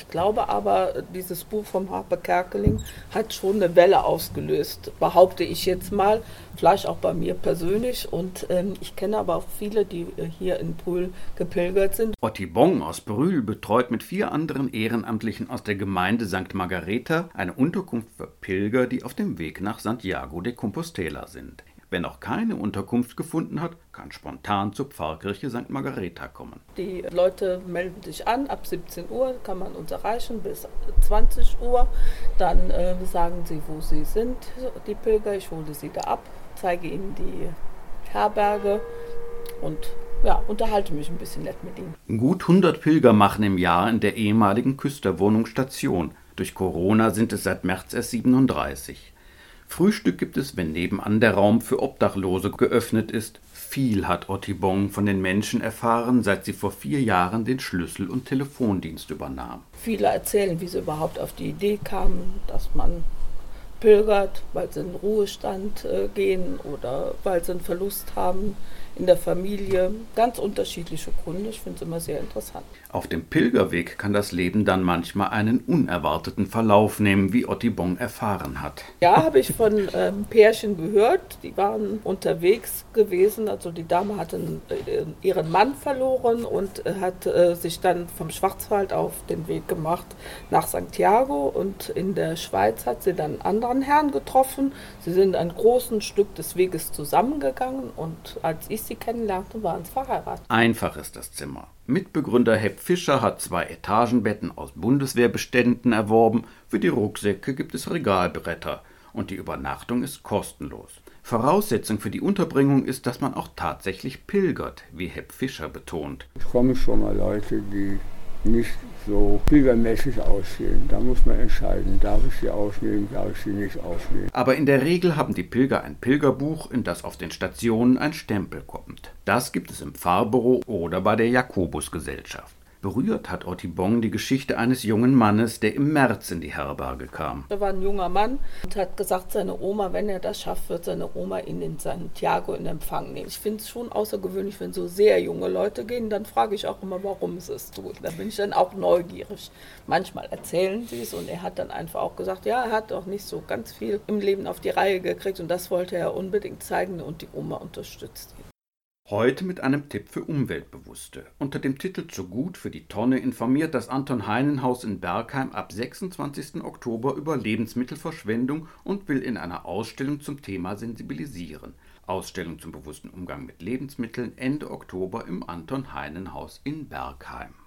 Ich glaube aber, dieses Buch vom Harpe Kerkeling hat schon eine Welle ausgelöst, behaupte ich jetzt mal, vielleicht auch bei mir persönlich. Und ich kenne aber auch viele, die hier in Brühl gepilgert sind. Otti Bong aus Brühl betreut mit 4 anderen Ehrenamtlichen aus der Gemeinde St. Margareta eine Unterkunft für Pilger, die auf dem Weg nach Santiago de Compostela sind. Wer noch keine Unterkunft gefunden hat, kann spontan zur Pfarrkirche St. Margareta kommen. Die Leute melden sich an, ab 17 Uhr kann man uns erreichen bis 20 Uhr. Dann sagen sie, wo sie sind, die Pilger. Ich hole sie da ab, zeige ihnen die Herberge und unterhalte mich ein bisschen nett mit ihnen. Gut 100 Pilger machen im Jahr in der ehemaligen Küsterwohnung Station. Durch Corona sind es seit März erst 37. Frühstück gibt es, wenn nebenan der Raum für Obdachlose geöffnet ist. Viel hat Otti Bong von den Menschen erfahren, seit sie vor 4 Jahren den Schlüssel- und Telefondienst übernahm. Viele erzählen, wie sie überhaupt auf die Idee kamen, dass man pilgert, weil sie in den Ruhestand gehen oder weil sie einen Verlust haben in der Familie. Ganz unterschiedliche Gründe. Ich finde es immer sehr interessant. Auf dem Pilgerweg kann das Leben dann manchmal einen unerwarteten Verlauf nehmen, wie Otti Bong erfahren hat. Ja, habe ich von Pärchen gehört, die waren unterwegs gewesen. Also die Dame hatte ihren Mann verloren und hat sich dann vom Schwarzwald auf den Weg gemacht nach Santiago. Und in der Schweiz hat sie dann einen anderen Herrn getroffen. Sie sind ein großes Stück des Weges zusammengegangen und als ich sie kennenlernte, waren sie verheiratet. Einfach ist das Zimmer. Mitbegründer Hepp Fischer hat 2 Etagenbetten aus Bundeswehrbeständen erworben. Für die Rucksäcke gibt es Regalbretter und die Übernachtung ist kostenlos. Voraussetzung für die Unterbringung ist, dass man auch tatsächlich pilgert, wie Hepp Fischer betont. Es kommen schon mal Leute, die nicht so pilgermäßig aussehen. Da muss man entscheiden, darf ich sie aufnehmen, darf ich sie nicht aufnehmen. Aber in der Regel haben die Pilger ein Pilgerbuch, in das auf den Stationen ein Stempel kommt. Das gibt es im Pfarrbüro oder bei der Jakobusgesellschaft. Berührt hat Otti Bong die Geschichte eines jungen Mannes, der im März in die Herberge kam. Da war ein junger Mann und hat gesagt, seine Oma, wenn er das schafft, wird seine Oma ihn in Santiago in Empfang nehmen. Ich finde es schon außergewöhnlich, wenn so sehr junge Leute gehen, dann frage ich auch immer, warum sie es tun. Da bin ich dann auch neugierig. Manchmal erzählen sie es und er hat dann einfach auch gesagt, ja, er hat auch nicht so ganz viel im Leben auf die Reihe gekriegt und das wollte er unbedingt zeigen und die Oma unterstützt ihn. Heute mit einem Tipp für Umweltbewusste. Unter dem Titel Zu gut für die Tonne informiert das Anton-Heinen-Haus in Bergheim ab 26. Oktober über Lebensmittelverschwendung und will in einer Ausstellung zum Thema sensibilisieren. Ausstellung zum bewussten Umgang mit Lebensmitteln Ende Oktober im Anton-Heinen-Haus in Bergheim.